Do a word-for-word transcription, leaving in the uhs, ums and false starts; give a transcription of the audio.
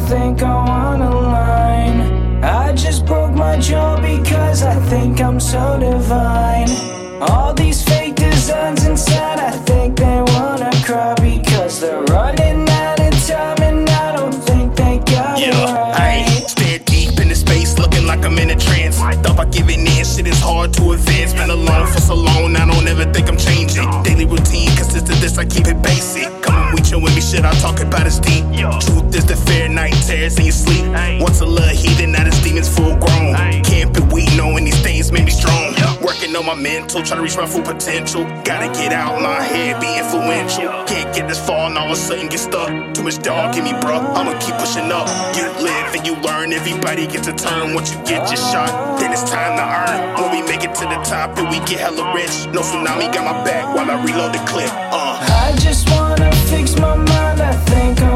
think I wanna line. I just broke my jaw because I think I'm so divine. All these fake designs inside, I think they wanna cry because they're running out of time and I don't think they got yeah, it right. I stare deep into space, looking like I'm in a trance. Thought by giving in, shit is hard to advance. Been alone for so long, I don't ever think I'm changing. Daily routine consists of this, I keep it basic. Come on, we chill with me, shit I talk about is deep. Truth is the fair night terrors in your sleep. Once a little heathen, now this demon's full grown. Can't be weak, knowing these things made me strong. Working on my mental, trying to reach my full potential. Gotta get out my head, be influential. Can't get this far and all of a sudden get stuck. Too much dog in me, bro, I'ma keep pushing up. You live and you learn, everybody gets a turn. Once you get your shot, then it's time to earn. When we make it to the top and we get hella rich, no tsunami got my back while I reload the clip. Uh. I just wanna fix my mind, I think I'm